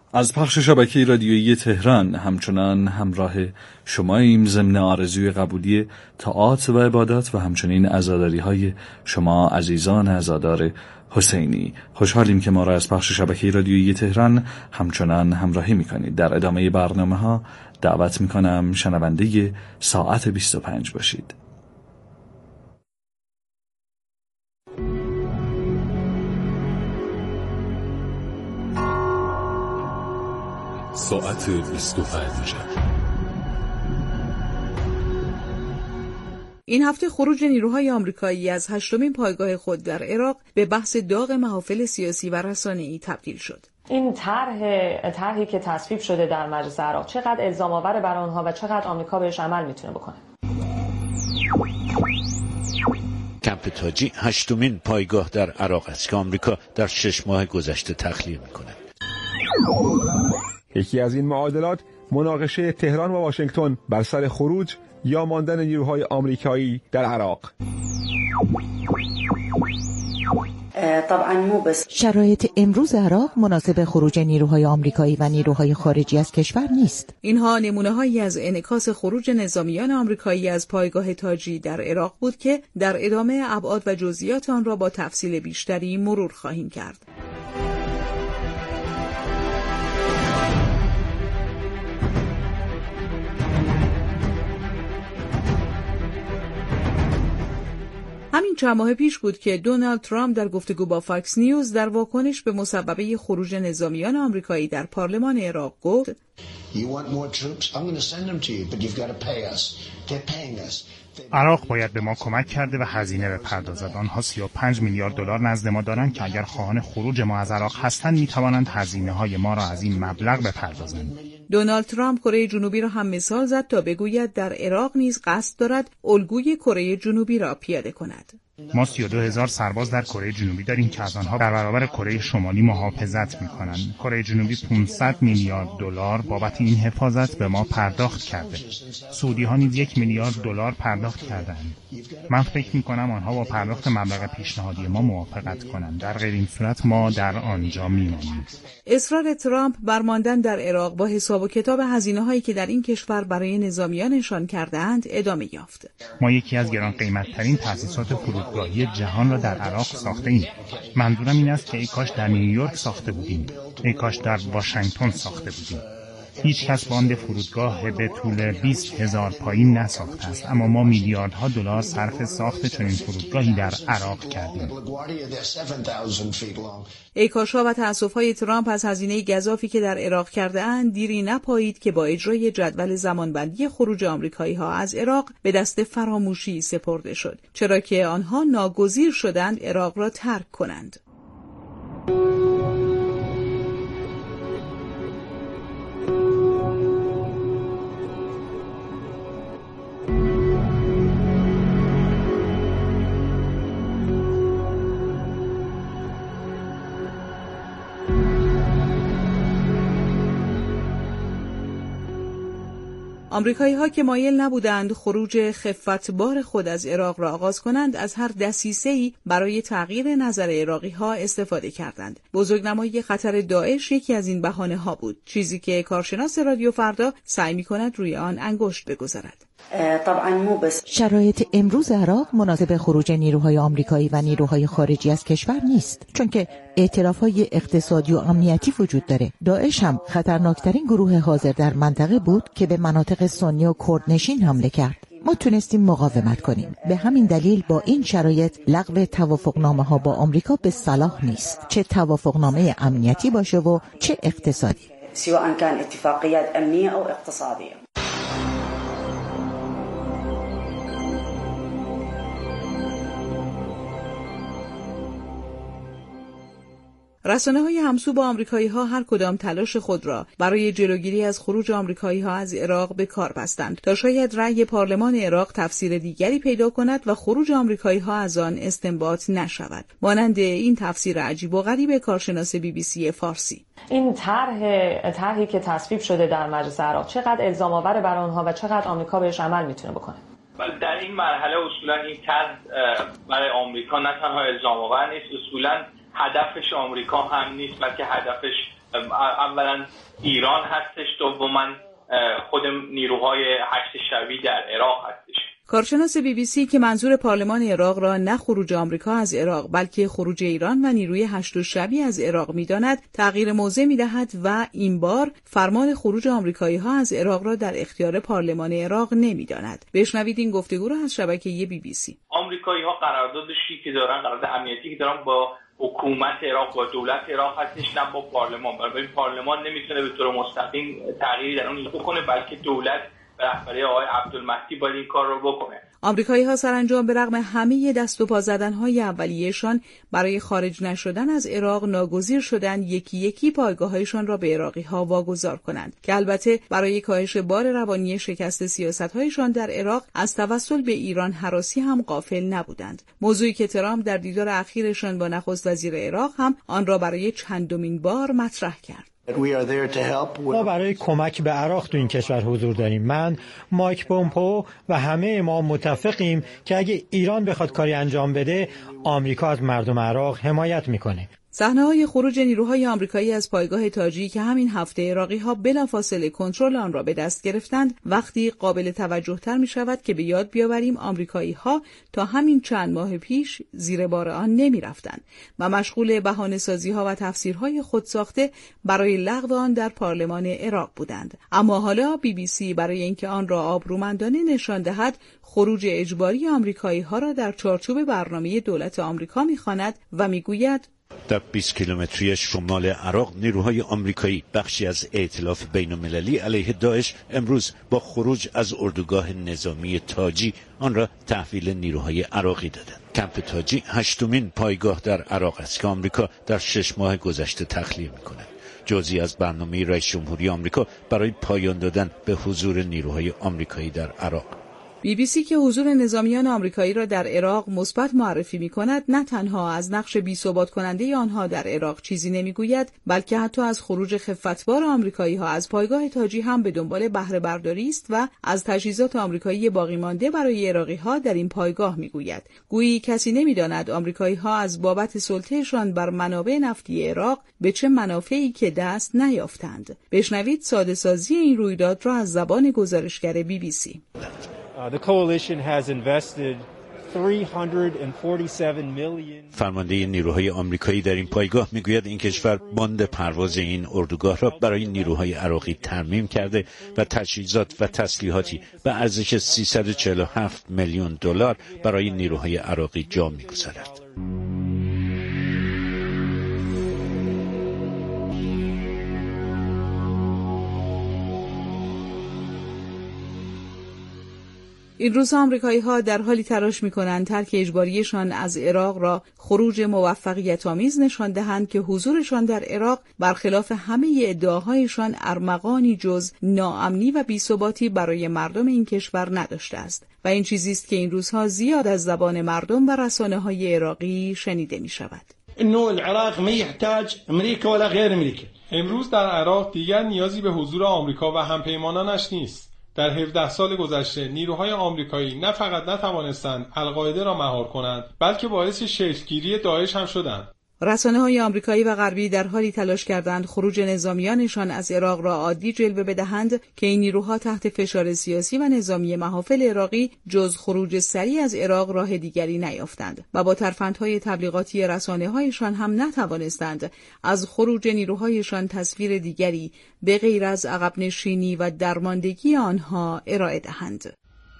از پخش شبکه رادیویی تهران همچنان همراه شماییم ضمن آرزوی قبولی طاعات و عبادات و همچنین عزاداری‌های شما عزیزان عزادار حسینی. خوشحالیم که ما را از پخش شبکه رادیویی تهران همچنان همراهی می‌کنید. در ادامه برنامه‌ها دعوت می‌کنم شنونده ساعت 25 باشید. ساعت 25. این هفته خروج نیروهای آمریکایی از 8مین پایگاه خود در عراق به بحث داغ محافل سیاسی و رسانه‌ای تبدیل شد. این طرحی که تصویب شده در مجلس عراق چقدر الزام آور برای آنها و چقدر آمریکا بهش عمل میتونه بکنه؟ کمپ تاجی 8مین پایگاه در عراق است که آمریکا در 6 ماه گذشته تخلیه میکنه. یکی از این معادلات مناقشه تهران و واشنگتن بر سر خروج یا ماندن نیروهای آمریکایی در عراق. شرایط امروز عراق مناسب خروج نیروهای آمریکایی و نیروهای خارجی از کشور نیست. اینها نمونه‌هایی از انعکاس خروج نظامیان آمریکایی از پایگاه تاجی در عراق بود که در ادامه ابعاد و جزئیات آن را با تفصیل بیشتری مرور خواهیم کرد. همین چند ماه پیش بود که دونالد ترامپ در گفتگو با فاکس نیوز در واکنش به مسببه خروج نظامیان آمریکایی در پارلمان عراق گفت عراق باید به ما کمک کرده و هزینه بپردازد. آنها 35 میلیارد دلار نزد ما دارند که اگر خواهان خروج ما از عراق هستند میتوانند هزینه‌های ما را از این مبلغ بپردازند. دونالد ترامپ کره جنوبی را هم مثال زد تا بگوید در عراق نیز قصد دارد الگوی کره جنوبی را پیاده کند. ما 32,000 سرباز در کره جنوبی داریم که از آنها در برابر کره شمالی محافظت می‌کنند. کره جنوبی 500 میلیارد دلار بابت این حفاظت به ما پرداخت کرده. سعودی‌ها نیز 1 میلیارد دلار پرداخت کردند. من فکر می‌کنم آنها با پرداخت مبلغ پیشنهادی ما موافقت کنند. در غیر این صورت ما در آنجا می‌مانیم. اصرار ترامپ بر ماندن در عراق با حساب و کتاب هزینه‌هایی که در این کشور برای نظامیانشان کرده‌اند ادامه یافت. ما یکی از گران قیمت‌ترین تأسیسات فرودگاهی جهان را در عراق ساخته ایم. منظورم این است که ای کاش در نیویورک ساخته بودیم، ای کاش در واشنگتن ساخته بودیم. هیچ کس باند فرودگاه به طول 20,000 پایین نساخته است، اما ما میلیاردها دلار صرف ساخت چنین فرودگاهی در عراق کردیم. ایکاش‌ها و تأسف‌های ترامپ از هزینه گزافی که در عراق کرده اند دیری نپایید که با اجرای جدول زمانبندی خروج آمریکایی‌ها از عراق به دست فراموشی سپرده شد، چرا که آنها ناگزیر شدند عراق را ترک کنند. آمریکایی‌ها که مایل نبودند خروج خفتبار خود از عراق را آغاز کنند، از هر دسیسه‌ای برای تغییر نظر عراقی‌ها استفاده کردند. بزرگنمایی خطر داعش یکی از این بهانه‌ها بود، چیزی که کارشناس رادیو فردا سعی می‌کند روی آن انگشت بگذارد. شرایط امروز عراق مناسب خروج نیروهای آمریکایی و نیروهای خارجی از کشور نیست، چون که ائتلاف‌های اقتصادی و امنیتی وجود داره. داعش هم خطرناکترین گروه حاضر در منطقه بود که به مناطق سنی و کردنشین حمله کرد. ما تونستیم مقاومت کنیم. به همین دلیل با این شرایط لغو توافقنامه‌ها با آمریکا به صلاح نیست، چه توافقنامه امنیتی باشه و چه اقتصادی. سواء كان اتفاقيات امنيه او اقتصاديه. رسانه‌های همسو با آمریکایی‌ها هر کدام تلاش خود را برای جلوگیری از خروج آمریکایی‌ها از عراق به کار بستند تا شاید رأی پارلمان عراق تفسیر دیگری پیدا کند و خروج آمریکایی‌ها از آن استنباط نشود. مانند این تفسیر عجیب و غریب کارشناس BBC فارسی. این طرحی که تصویب شده در مجلس عراق چقدر الزام آور برای آنها و چقدر آمریکا بهش عمل میتونه بکنه؟ در این مرحله اصولا این طرح برای آمریکا نه تنها الزام آور نیست، اصولا هدفش آمریکا هم نیست، بلکه هدفش اولا ایران هستش، دوما خود نیروهای هشت شبی در عراق هستش. کارشناس BBC که منظور پارلمان عراق را نه خروج آمریکا از عراق بلکه خروج ایران و نیروی هشت شبی از عراق می‌داند، تغییر موضع می‌دهد و این بار فرمان خروج آمریکایی‌ها از عراق را در اختیار پارلمان عراق نمی‌داند. بشنوید این گفتگو را از شبکه BBC. آمریکایی‌ها قراردادی که دارن، قرارداد امنیتی که دارن با حکومت عراق، با دولت عراق هستش، نه با پارلمان. برای پارلمان نمیتونه به طور مستقیم تغییری در اون بکنه، بلکه دولت به رهبری آقای عبدالمهدی باید این کار رو بکنه. آمریکایی‌ها سرانجام به رغم همه دست و پا زدن‌های اولیه‌شان برای خارج نشدن از عراق ناگزیر شدند یکی یکی پایگاه‌هایشان را به عراقی‌ها واگذار کنند که البته برای کاهش بار روانی شکست سیاست‌هایشان در عراق از توسل به ایران هراسی هم غافل نبودند. موضوعی که ترامپ در دیدار اخیرشان با نخست وزیر عراق هم آن را برای چندمین بار مطرح کرد. ما برای کمک به عراق تو این کشور حضور داریم. من، مایک پومپو و همه ما متفقیم که اگه ایران بخواد کاری انجام بده، آمریکا از مردم عراق حمایت میکنه. صحنه‌های خروج نیروهای آمریکایی از پایگاه تاجی که همین هفته عراقی‌ها بلافاصله کنترل آن را به دست گرفتند، وقتی قابل توجه‌تر می‌شود که به یاد بیاوریم آمریکایی‌ها تا همین چند ماه پیش زیر بار آن نمی‌رفتند و مشغول بهانه‌سازی‌ها و تفسیرهای خودساخته برای لغو آن در پارلمان عراق بودند. اما حالا BBC برای اینکه آن را آبرومندانه نشان دهد، خروج اجباری آمریکایی‌ها را در چارچوب برنامه دولت آمریکا می‌خواند و می‌گوید در 20 کیلومتری شمال عراق نیروهای آمریکایی بخشی از ائتلاف بین‌المللی علیه داعش امروز با خروج از اردوگاه نظامی تاجی آن را تحویل نیروهای عراقی دادند. کمپ تاجی هشتمین پایگاه در عراق است که آمریکا در 6 ماه گذشته تخلیه می‌کند. جزئی از برنامه رئیس جمهوری آمریکا برای پایان دادن به حضور نیروهای آمریکایی در عراق. BBC که حضور نظامیان آمریکایی را در عراق مثبت معرفی می‌کند، نه تنها از نقش بی‌ثبات کننده آنها در عراق چیزی نمی‌گوید، بلکه حتی از خروج خفتبار آمریکایی‌ها از پایگاه تاجی هم به دنبال بهره برداری است و از تجهیزات آمریکایی باقی مانده برای عراقی‌ها در این پایگاه می‌گوید. گویی کسی نمی‌داند آمریکایی‌ها از بابت سلطه‌شان بر منابع نفتی عراق به چه منافعی که دست نیافتند. بشنوید ساده‌سازی این رویداد را از زبان گزارشگر BBC. The coalition has invested 347 million. فرمانده نیروهای آمریکایی در این پایگاه میگوید این کشور باند پرواز این اردوگاه را برای نیروهای عراقی ترمیم کرده و تجهیزات و تسلیحاتی به ارزش 347 میلیون دلار برای نیروهای عراقی جا میگذارد. این روز آمریکایی‌ها در حالی تلاش می‌کنند ترک اجباریشان از عراق را خروج موفقیت‌آمیز نشان دهند که حضورشان در عراق برخلاف همه ادعاهایشان ارمغانی جز ناامنی و بی‌ثباتی برای مردم این کشور نداشته است و این چیزی است که این روزها زیاد از زبان مردم و رسانه‌های عراقی شنیده می‌شود. انه العراق ما يحتاج امریکا ولا غیر امریکا. امروز در عراق دیگر نیازی به حضور آمریکا و همپیمانانش نیست. در 17 سال گذشته نیروهای آمریکایی نه فقط نتوانستند القاعده را مهار کنند، بلکه باعث شکل‌گیری داعش هم شدند. رسانه‌های آمریکایی و غربی در حالی تلاش کردند خروج نظامیانشان از عراق را عادی جلوه بدهند که این نیروها تحت فشار سیاسی و نظامی محافل عراقی جز خروج سریع از عراق راه دیگری نیافتند و با ترفندهای تبلیغاتی رسانه‌هایشان هم نتوانستند از خروج نیروهایشان تصویر دیگری به غیر از عقب نشینی و درماندگی آنها ارائه دهند.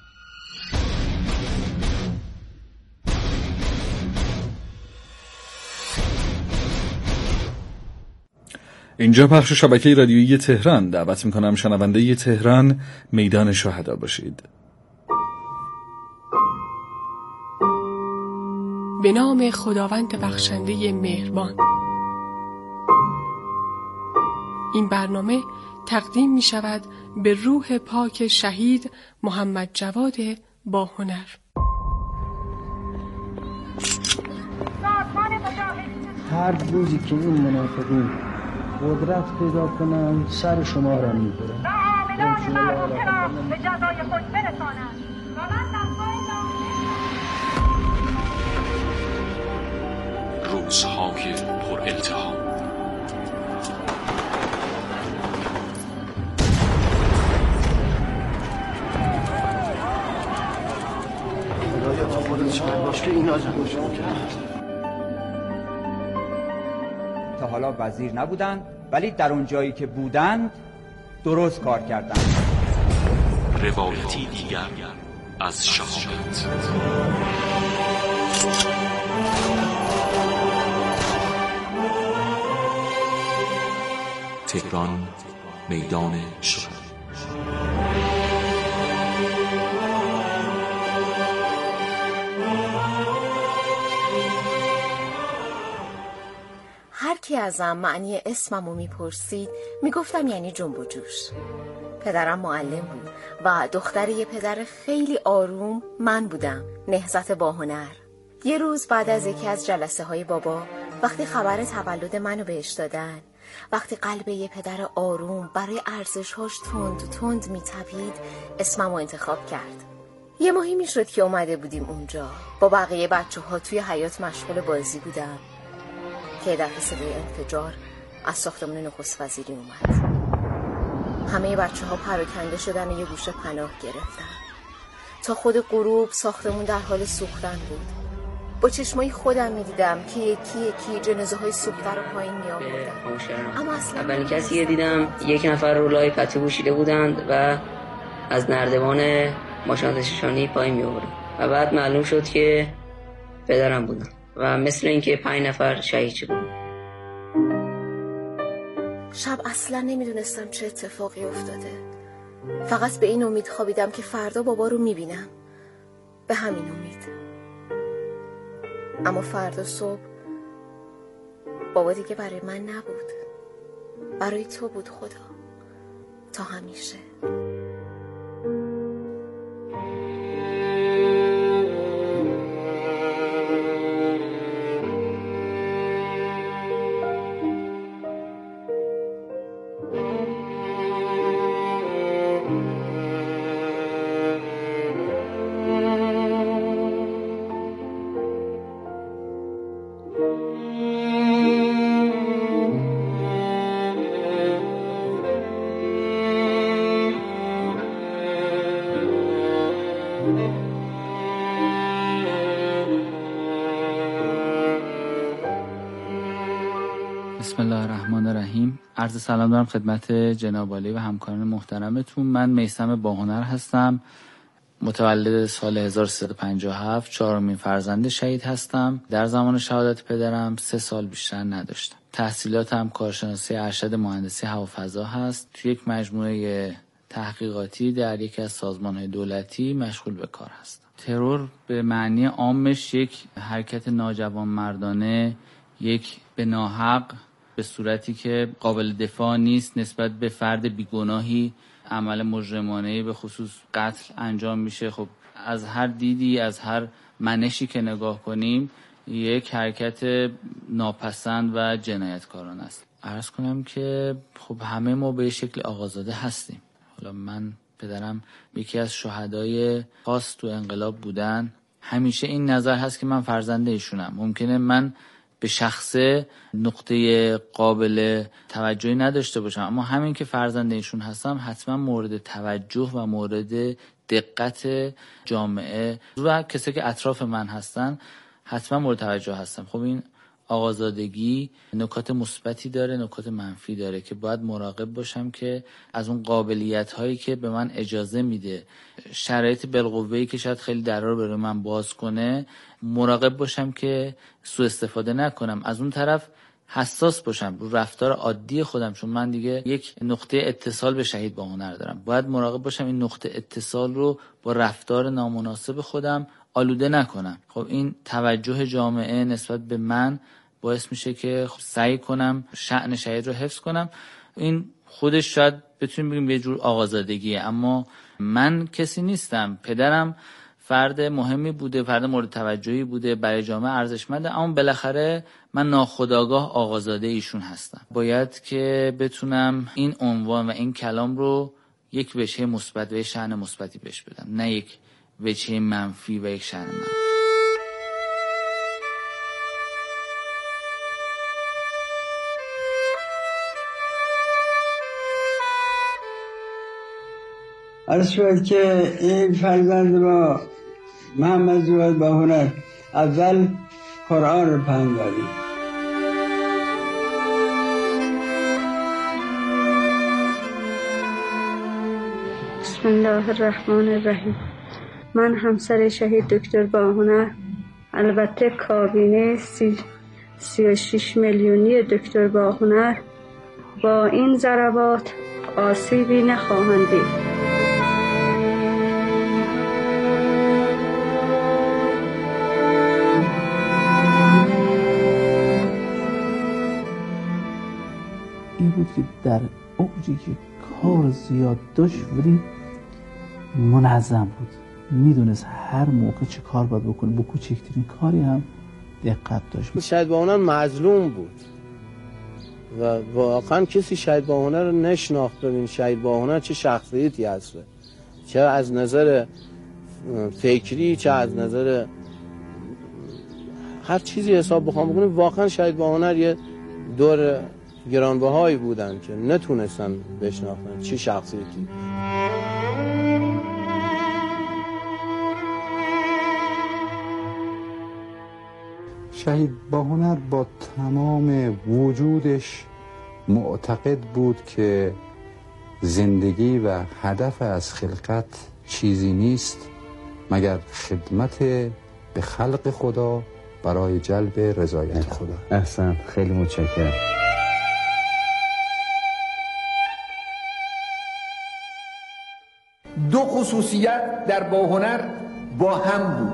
اینجا پخش شبکه رادیویی تهران. دعوت میکنم شنونده تهران میدان شهدا باشید. به نام خداوند بخشنده مهربان. این برنامه تقدیم می شود به روح پاک شهید محمد جواد با هنر. هر روزی که این منافقین قدرت پیدا کنند سر شما را می‌برند. به جزای خود برسانند. روزهای پر التهام. مطمئن باش که اینا جمعشون کرد. تا حالا وزیر نبودند ولی در اون جایی که بودند درست کار کردند. روایتی دیگر از شهامت. تهران، میدان شهید. هر کی ازم معنی اسممو میپرسید میگفتم یعنی جنب و جوش. پدرم معلم بود و دختر یه پدر خیلی آروم من بودم، نهضت با هنر. یه روز بعد از یکی از جلسه های بابا، وقتی خبر تولد منو بهش دادن، وقتی قلب یه پدر آروم برای ارزش‌هاش تند میتپید، اسممو انتخاب کرد. یه ماهی میشد که اومده بودیم اونجا، با بقیه بچه‌ها توی حیاط مشغول بازی بودم که دفعه صدای انفجار از ساختمان نخست وزیری اومد. همه بچه‌ها پراکنده شدن و یه گوشه پناه گرفتن. تا خود غروب ساختمون در حال سوختن بود. با چشمای خودم می‌دیدم که یکی یکی جنازه‌های سوخته رو پایین می‌آوردن. اما اصلا اولین کسی دیدم یک نفر رو لای پتو پوشیده بودند و از نردبان ماشین آتش‌نشانی پایین می‌آوردن و بعد معلوم شد که پدرم بودن و مثل اینکه 5 نفر شهید شدن. شب اصلا نمیدونستم چه اتفاقی افتاده. فقط به این امید خوابیدم که فردا بابا رو میبینم. به همین امید. اما فردا صبح بابا دیگه برای من نبود. برای تو بود خدا. تا همیشه. بسم الله الرحمن الرحیم. عرض سلام دارم خدمت جناب عالی و همکاران محترمتون. من میثم باهنر هستم. متولد سال 1357، چهارمین فرزند شهید هستم. در زمان شهادت پدرم 3 سال بیشتر نداشتم. تحصیلاتم کارشناسی ارشد مهندسی هوافضا هست. توی یک مجموعه تحقیقاتی در یکی از سازمان‌های دولتی مشغول به کار هستم. ترور به معنی عامش یک حرکت ناجوانمردانه، یک به ناحق، به صورتی که قابل دفاع نیست نسبت به فرد بیگناهی عمل مجرمانه‌ای به خصوص قتل انجام میشه. خب از هر دیدی، از هر منشی که نگاه کنیم، یک حرکت ناپسند و جنایتکارانه است. عرض کنم که خب همه ما به شکل آقازاده هستیم. حالا من پدرم یکی از شهدای خاص تو انقلاب بودن. همیشه این نظر هست که من فرزند ایشونم. ممکنه من به شخصه نقطه قابل توجهی نداشته باشم، اما همین که فرزند ایشون هستم حتما مورد توجه و مورد دقت جامعه و کسی که اطراف من هستن حتما مورد توجه هستم. خب این آقازادگی نکات مثبتی داره، نکات منفی داره که باید مراقب باشم که از اون قابلیت هایی که به من اجازه میده شرایط بالقوه‌ای که شاید خیلی درا رو برای من باز کنه، مراقب باشم که سوء استفاده نکنم. از اون طرف حساس باشم رو رفتار عادی خودم، چون من دیگه یک نقطه اتصال به شهید با هنر دارم. باید مراقب باشم این نقطه اتصال رو با رفتار نامناسب خودم آلوده نکنم. خب این توجه جامعه نسبت به من باعث میشه که سعی کنم شأن شهید رو حفظ کنم. این خودش شاید بتونیم بگیم یه جور آقازادگیه، اما من کسی نیستم. پدرم فرد مهمی بوده، فرد مورد توجهی بوده، برای جامعه ارزشمنده، اما بالاخره من ناخودآگاه آقازاده ایشون هستم. باید که بتونم این عنوان و این کلام رو یک وجه مثبت و شأن مثبتی بهش بدم، نه یک وجه منفی و یک شأن منفی. عرض شد که این فرزند ما محمد جواد با هنر اول قرآن رو پهن دادیم. بسم الله الرحمن الرحیم. من همسر شهید دکتر باهنر، البته کابینه 36 میلیونی دکتر باهنر با این ضربات آسیبی نخواهند دید. این بود که در اوجی که کار زیاد داشت ولی منظم بود، میدونست هر موقع چه کار باید بکنه، با کوچکترین کاری هم دقت داشت. شهید باهنر مظلوم بود و واقعا کسی شهید باهنر رو نشناخت. ببین شهید باهنر چه شخصیتی هسته، چه از نظر فکری چه از نظر هر چیزی حساب بخوام بکنیم. واقعا شهید باهنر یه دور گرانبهایی بودن که نتونستن بشناختن چه شخصیتی. شهید باهنر با تمام وجودش معتقد بود که زندگی و هدف از خلقت چیزی نیست مگر خدمت به خلق خدا برای جلب رضایت خدا. احسن، خیلی متشکرم. دو خصوصیت در باهنر با هم بود.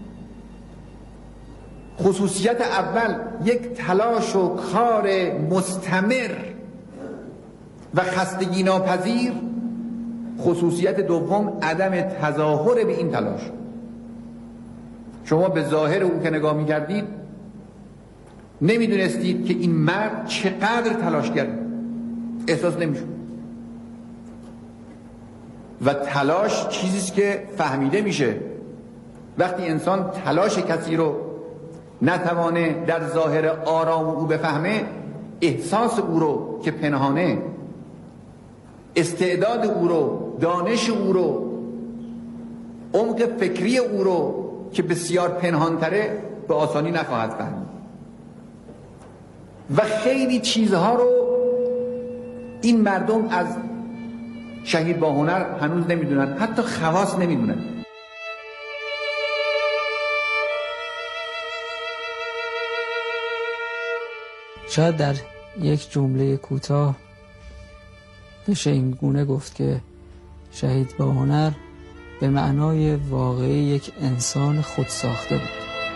خصوصیت اول یک تلاش و کار مستمر و خستگی ناپذیر. خصوصیت دوم عدم تظاهر به این تلاش. شما به ظاهر او که نگاه می‌کردید نمی‌دونستید که این مرد چقدر تلاش کرد، احساس نمی‌شد. و تلاش چیزیست که فهمیده میشه. وقتی انسان تلاش کسی رو نتوانه در ظاهر آرام او بفهمه، احساس او رو که پنهانه، استعداد او رو، دانش او رو، عمق فکری او رو که بسیار پنهانتره به آسانی نخواهد فهمید. و خیلی چیزها رو این مردم از شهید باهنر هنوز نمیدونن، حتی خواص نمیدونن. شاید در یک جمله کوتاه بشه این گونه گفت که شهید باهنر به معنای واقعی یک انسان خودساخته بود.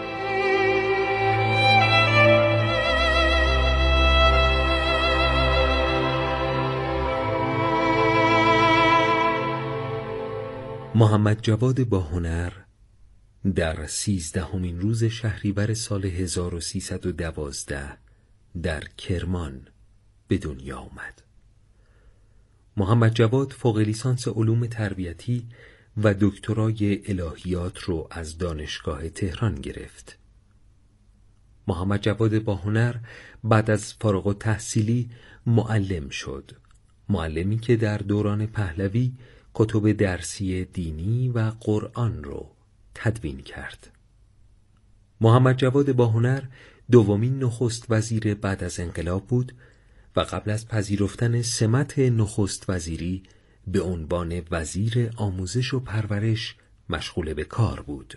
محمد جواد باهنر در 13مین روز شهریور سال 1312 در کرمان به دنیا آمد. محمد جواد فوق لیسانس علوم تربیتی و دکترای الهیات رو از دانشگاه تهران گرفت. محمد جواد باهنر بعد از فارغ التحصیلی معلم شد. معلمی که در دوران پهلوی کتب درسی دینی و قرآن رو تدوین کرد. محمد جواد باهنر دومین نخست وزیر بعد از انقلاب بود و قبل از پذیرفتن سمت نخست وزیری به عنوان وزیر آموزش و پرورش مشغول به کار بود.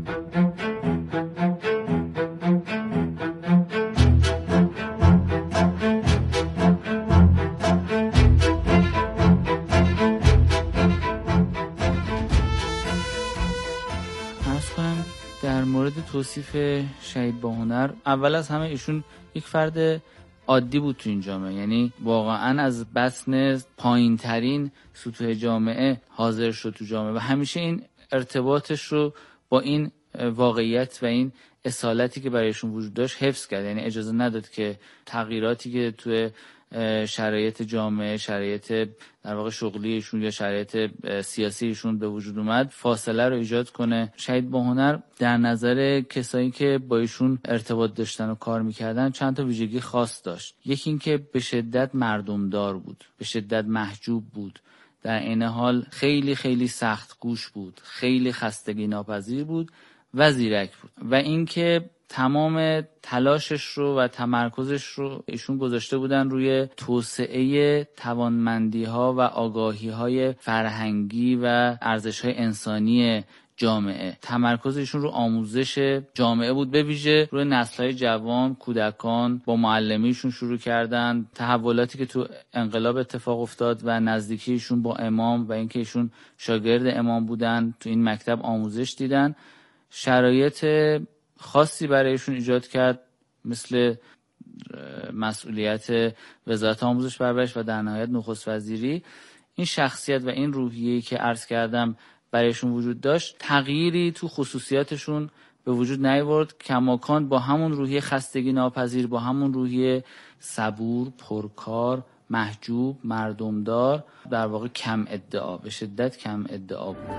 در مورد توصیف شهید باهنر، اول از همه ایشون یک فرد عادی بود تو این جامعه، یعنی واقعا از بطن پایین ترین سطوح جامعه حاضر شد تو جامعه و همیشه این ارتباطش رو با این واقعیت و این اصالتی که برایشون وجود داشت حفظ کرد. یعنی اجازه نداد که تغییراتی که توی شرایط جامعه، شرایط در واقع شغلیشون یا شرایط سیاسیشون به وجود اومد فاصله رو ایجاد کنه. شهید باهنر در نظر کسایی که با ایشون ارتباط داشتن و کار میکردن چند تا ویژگی خاص داشت. یکی این که به شدت مردمدار بود، به شدت محجوب بود، در این حال خیلی خیلی سخت گوش بود، خیلی خستگی ناپذیر بود و زیرک بود و اینکه تمام تلاشش رو و تمرکزش رو ایشون گذاشته بودن روی توسعه توانمندی‌ها و آگاهی‌های فرهنگی و ارزش‌های انسانی جامعه. تمرکز ایشون رو آموزش جامعه بود، به ویژه روی نسل‌های جوان، کودکان. با معلمیشون شروع کردن، تحولاتی که تو انقلاب اتفاق افتاد و نزدیکیشون با امام و اینکه ایشون شاگرد امام بودن، تو این مکتب آموزش دیدن. شرایط خاصی برایشون ایجاد کرد، مثل مسئولیت وزارت آموزش پرورش و در نهایت نخست وزیری. این شخصیت و این روحیه‌ای که عرض کردم برایشون وجود داشت، تغییری تو خصوصیاتشون به وجود نیاورد. کماکان با همون روحیه خستگی ناپذیر، با همون روحیه صبور، پرکار، محجوب، مردمدار، در واقع کم ادعا، به شدت کم ادعا بود.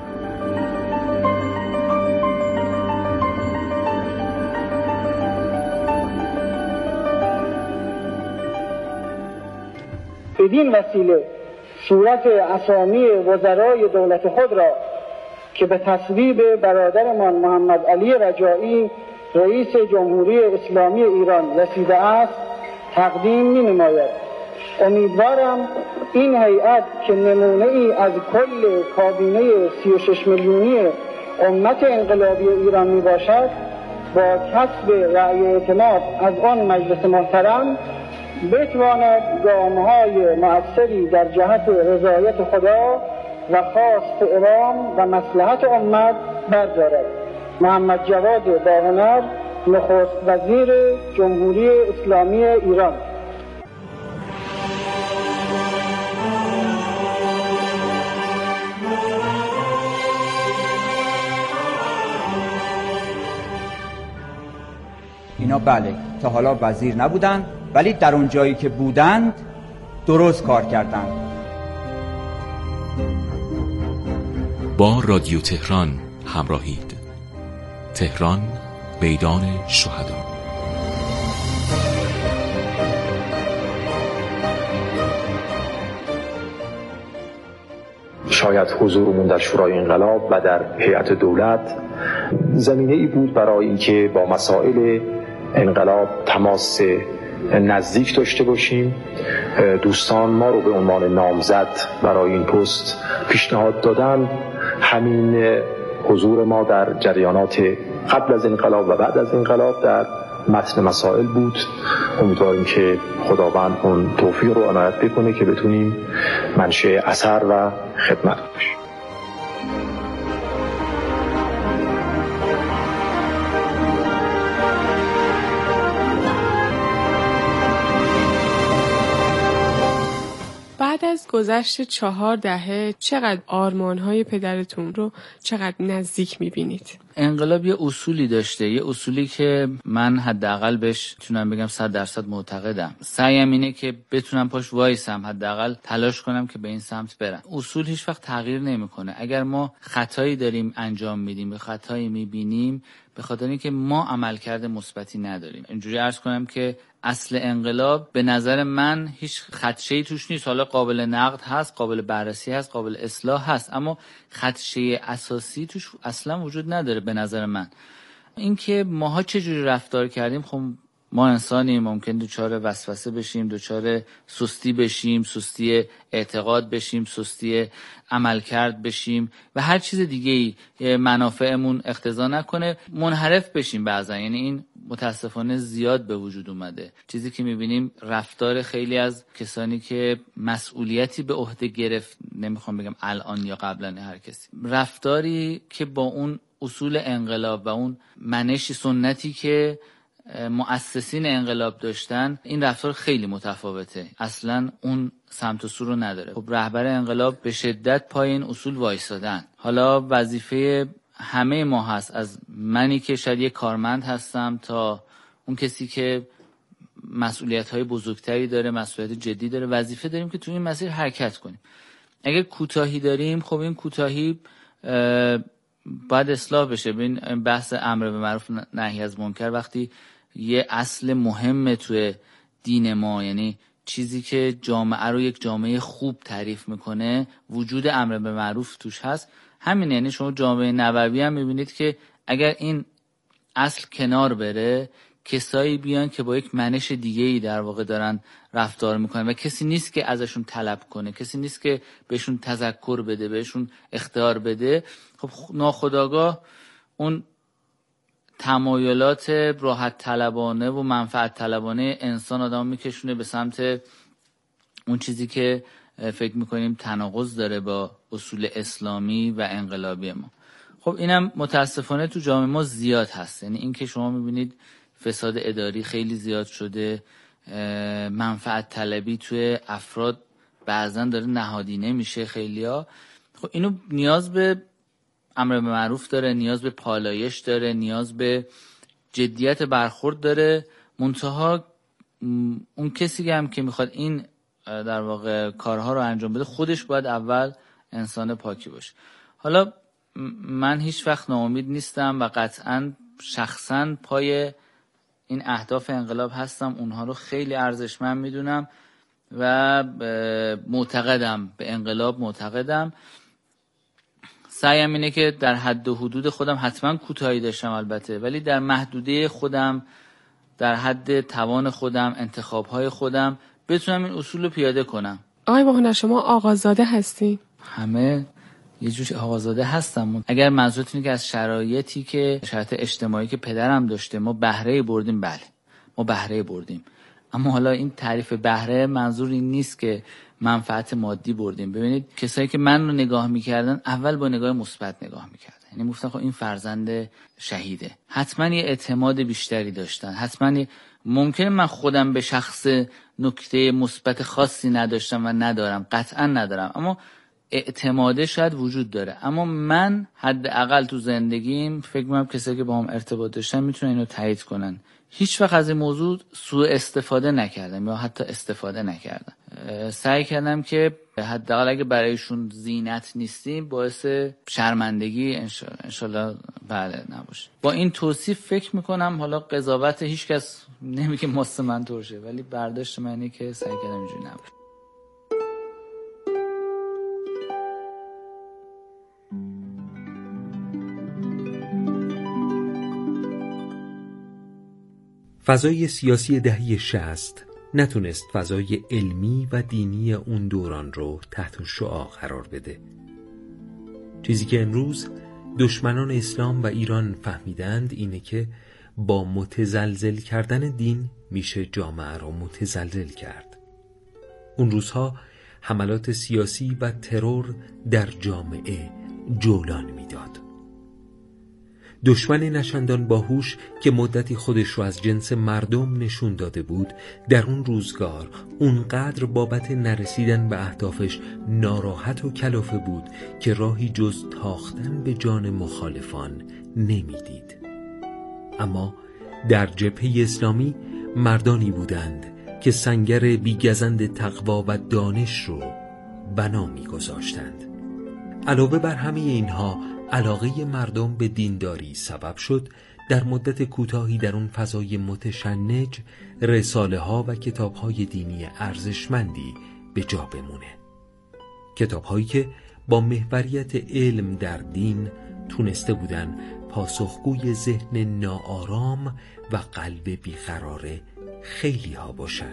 بدین وسیله صورت اسامی وزرای دولت خود را که به تصویب برادرمان محمد علی رجایی رئیس جمهوری اسلامی ایران رسیده است تقدیم می‌نماید. امیدوارم این هیئت که نمونه ای از کل کابینه 36 میلیونی امت انقلابی ایران می باشد، با کسب رأی اعتماد از آن مجلس محترم بتواند گام‌های مؤثری در جهت رضایت خدا و خواست امام و مصلحت امت بردارد. محمد جواد باهنر، نخست وزیر جمهوری اسلامی ایران. اینا بله تا حالا وزیر نبودند، ولی در اون جایی که بودند درست کار کردند. با رادیو تهران همراهید. تهران، میدان شهدا. شاید حضورمون در شورای انقلاب و در هیئت دولت زمینه ای بود برای اینکه با مسائل انقلاب تماس نزدیک داشته باشیم. دوستان ما رو به عنوان نامزد برای این پست پیشنهاد دادن. همین حضور ما در جریانات قبل از انقلاب و بعد از انقلاب در متن مسائل بود. امیدواریم که خداوند اون توفیق رو عنایت بکنه که بتونیم منشأ اثر و خدمت باشیم. بعد از گذشت 4 دهه چقدر آرمان‌های پدرتون رو چقدر نزدیک می‌بینید؟ انقلاب یه اصولی داشته، یه اصولی که من حداقل بهش میتونم بگم 100% معتقدم. سعیم اینه که بتونم پاش وایسم، حداقل تلاش کنم که به این سمت برم. اصول هیچ وقت تغییر نمیکنه. اگر ما خطایی داریم انجام میدیم، به خطایی میبینیم، به خاطر اینکه ما عملکرد مثبتی نداریم. اینجوری عرض کنم که اصل انقلاب به نظر من هیچ خدشه‌ای توش نیست. حالا قابل نقد هست، قابل بررسی هست، قابل اصلاح هست، اما خدشه اساسی توش اصلا وجود نداره به نظر من. اینکه ماها چجوری رفتار کردیم، خب ما انسانیم، ممکن دچار وسوسه بشیم، دچار سستی بشیم، سستی اعتقاد بشیم، سستی عملکرد بشیم و هر چیز دیگه‌ای منافعمون اقتضا نکنه منحرف بشیم بعضا. یعنی این متاسفانه زیاد به وجود اومده. چیزی که می‌بینیم رفتار خیلی از کسانی که مسئولیتی به عهده گرفت، نمیخوام بگم الان یا قبلا، هر کسی، رفتاری که با اون اصول انقلاب و اون منش سنتی که مؤسسین انقلاب داشتن، این رفتار خیلی متفاوته، اصلا اون سمت و سو رو نداره. خب رهبر انقلاب به شدت پای این اصول وایسادن. حالا وظیفه همه ما هست، از منی که شاید یک کارمند هستم تا اون کسی که مسئولیت‌های بزرگتری داره، مسئولیت جدی داره، وظیفه داریم که تو این مسیر حرکت کنیم. اگه کوتاهی داریم، خب این کوتاهی باید اصلاح بشه. ببین بحث امر به معروف نهی از منکر وقتی یه اصل مهمه توی دین ما، یعنی چیزی که جامعه رو یک جامعه خوب تعریف میکنه وجود امر به معروف توش هست همین. یعنی شما جامعه نبوی هم میبینید که اگر این اصل کنار بره کسایی بیان که با یک منش دیگه‌ای در واقع دارن رفتار میکنن و کسی نیست که ازشون طلب کنه، کسی نیست که بهشون تذکر بده، بهشون اختیار بده، خب ناخودآگاه اون تمایلات راحت طلبانه و منفعت طلبانه انسان آدم میکشونه به سمت اون چیزی که فکر میکنیم تناقض داره با اصول اسلامی و انقلابی ما. خب اینم متاسفانه تو جامعه ما زیاد هست. یعنی این که شما میبینید فساد اداری خیلی زیاد شده، منفعت طلبی توی افراد بعضا داره نهادینه میشه خیلیا. خب اینو نیاز به امر به معروف داره، نیاز به پالایش داره، نیاز به جدیت برخورد داره. منتها اون کسی هم که میخواد این در واقع کارها رو انجام بده خودش باید اول انسان پاکی باشه. حالا من هیچ وقت ناامید نیستم و قطعاً شخصاً پای این اهداف انقلاب هستم، اونها رو خیلی ارزشمند میدونم و معتقدم به انقلاب، معتقدم. سعیم اینه که در حد و حدود خودم حتما کوتاهی داشتم البته، ولی در محدوده خودم، در حد توان خودم، انتخابهای خودم بتونم این اصول رو پیاده کنم. آقای باهنر شما آقازاده هستی؟ همه یه جوری آقازاده هستم. اگر منظورتونه که از شرایطی که شرایط اجتماعی که پدرم داشته ما بهره بردیم، بله ما بهره بردیم، اما حالا این تعریف بهره منظور این نیست که منفعت مادی بردیم. ببینید کسایی که من رو نگاه میکردن اول با نگاه مثبت نگاه میکردن، یعنی میگفتن خب این فرزند شهیده، حتما یه اعتماد بیشتری داشتن، حتما ممکنه من خودم به شخص نکته مثبت خاصی نداشتم و ندارم، قطعا ندارم، اما اعتماده شاید وجود داره. اما من حداقل تو زندگیم فکر می‌کنم کسایی که با هم ارتباط داشتن میتونن اینو تایید کنن، هیچ وقت از این موضوع سوء استفاده نکردم یا حتی استفاده نکردم. سعی کردم که حداقل اگه برایشون زینت نیستیم باعث شرمندگی انشالله بله نباشه. با این توصیف فکر میکنم، حالا قضاوت هیچ کس نمیگه مست من طور ولی برداشت من اینه که سعی کردم اینجوری نباشه. فضای سیاسی دهه 60 نتونست فضای علمی و دینی اون دوران رو تحت شعاع قرار بده. چیزی که امروز دشمنان اسلام و ایران فهمیدند اینه که با متزلزل کردن دین میشه جامعه رو متزلزل کرد. اون روزها حملات سیاسی و ترور در جامعه جولان میداد. دشمن نشندان باهوش که مدتی خودش رو از جنس مردم نشون داده بود، در اون روزگار اونقدر بابت نرسیدن به اهدافش ناراحت و کلافه بود که راهی جز تاختن به جان مخالفان نمیدید. اما در جبهه اسلامی مردانی بودند که سنگر بیگزند تقوا و دانش رو بنا می‌گذاشتند. علاوه بر همه اینها علاقه مردم به دینداری سبب شد در مدت کوتاهی در اون فضای متشنج رساله ها و کتاب های دینی ارزشمندی به جا بمونه. کتاب هایی که با محوریت علم در دین تونسته بودن پاسخگوی ذهن ناآرام و قلب بیقرار خیلی ها باشن.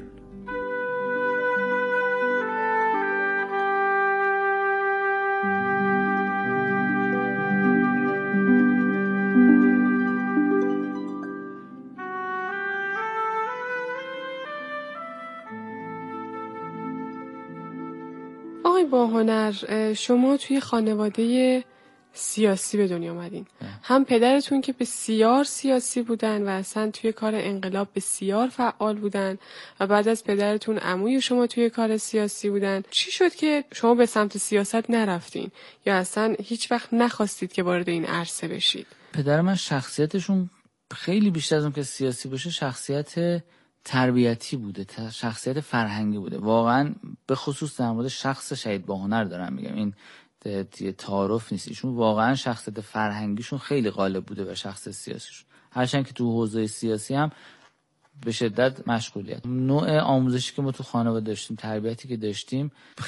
باهنر شما توی خانواده سیاسی به دنیا آمدین، هم پدرتون که بسیار سیاسی بودن و اصلا توی کار انقلاب بسیار فعال بودن و بعد از پدرتون عموی شما توی کار سیاسی بودن. چی شد که شما به سمت سیاست نرفتین یا اصلا هیچ وقت نخواستید که وارد این عرصه بشید؟ پدر من شخصیتشون خیلی بیشتر از اون که سیاسی باشه شخصیت تربیتی بوده، شخصیت فرهنگی بوده. واقعا به خصوص در مورد شخص شهید باهنر دارم میگم، این تعارف نیست، ایشون واقعا شخصیت فرهنگیشون خیلی غالب بوده و شخص سیاسیشون، هرچند که تو حوزه سیاسی هم به شدت مشغولیت. نوع آموزشی که ما تو خانواده داشتیم، تربیتی که داشتیم